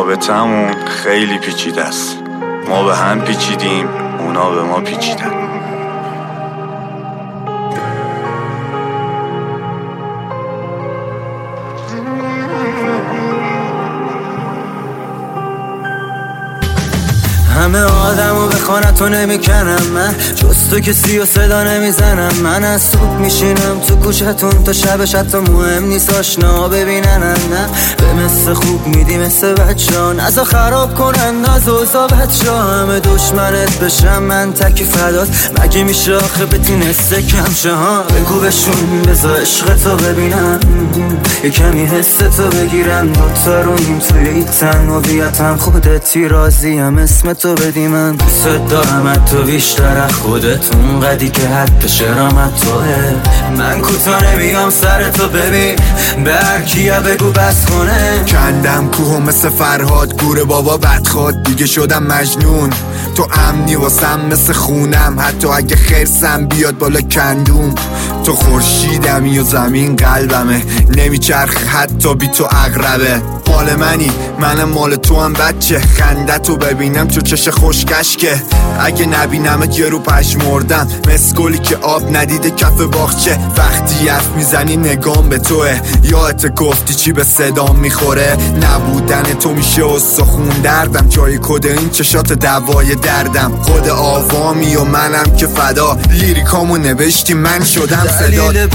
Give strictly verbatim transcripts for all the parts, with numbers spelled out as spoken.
رابطمون خیلی پیچیده است. ما به هم پیچیدیم، اونا به ما پیچیدن. همه آدمو به خانتو نمیکنم من، جز تو کسی و صدا نمیزنم. من از صبح میشینم تو کوچتون تا شبش حتی مهم نیست آشنا ببینن. نه به مثل خوب میدی مثل بچه ها، نزا خراب کنن ناز اوزا بچه ها. همه دشمنت بشم من تکی فدات، مگه میشه آخه بتونسته کم شه ها. بگو بشون بزا عشق تو ببینم، یه کمی حس تو بگیرم. دوتا رویم توی این تنویتم، خودتی راضیم اسم تو بدی. من دوست دارم تو بیشتر از خودتون، قدی که حد شرامت توه. من کوتا نمیام سر تو ببین، به هر کیه بگو بس کنه. کندم کوه مثل فرهاد گور بابا بدخواد، دیگه شدم مجنون. تو امنی واسم مثل خونم، حتی اگه خرسم بیاد بالا کندوم. تو خورشیدمی و زمین قلبمه، نمیچرخ حتی بی تو اقربه. مال منی منم مال تو هم بچه، خنده تو ببینم چو چش خوشکشکه. اگه نبینمت یه رو پشمردم، مسکولی که آب ندیده کف باغچه. وقتی حرف میزنی نگام به توه، یادت گفتی چی به صدام میخوره. نبودن تو میشه استخون دردم، جای کد این چشات دوای دردم. خود آوامی و منم که فدا، لیریکامو نوشتی من شدم صدا. دلیل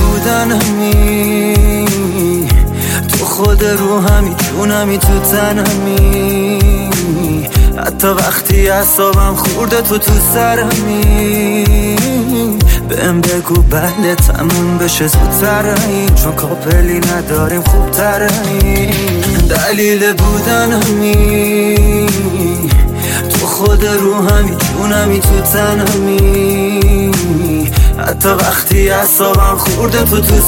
بودنمی تو خود روحمی، جونمی تو تنمی. حتی وقتی اعصابم خورده تو تو سرمی، بهم بگو بله تموم بشه زودتر این، چون کاپلی نداریم خوبتر این. دلیل بودنمی تو خود روحمی، جونمی تو تنمی. حتی وقتی اعصابم خورده تو تو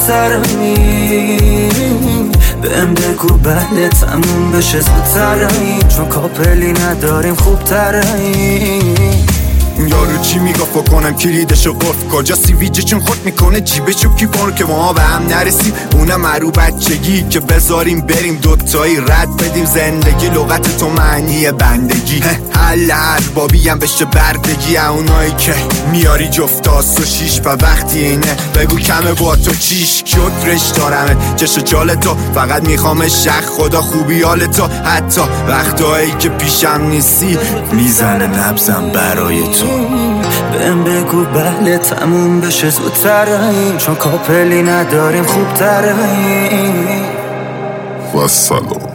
سرمی، بهم بگو بله تموم بشه زودتر این، چون کاپلی نداریم خوبتر این. یارو چی میگفت کنم کلیدشو قفل، کجا سیویجه چون خود میکنه جیبشو کی بار که ما به هم نرسیم. اونم مرو بچگی که بذاریم بریم دوتایی رد بدیم زندگی. لغت تو معنی بندگی، حل اربابی هم بشه بردگی. اونایی که میاری جفتاس و شیش و وقتی اینه بگو کمه با تو چیش. شد رش دارمه چش جال تو، فقط میخوام شخ خدا خوبی حال تو. حتی وقتایی که پیشم نیستی میزنه نبزم برای تو. بهم بگو بله تموم بشه زودتر این، چون کاپلی نداریم خوبتر این. و سلام.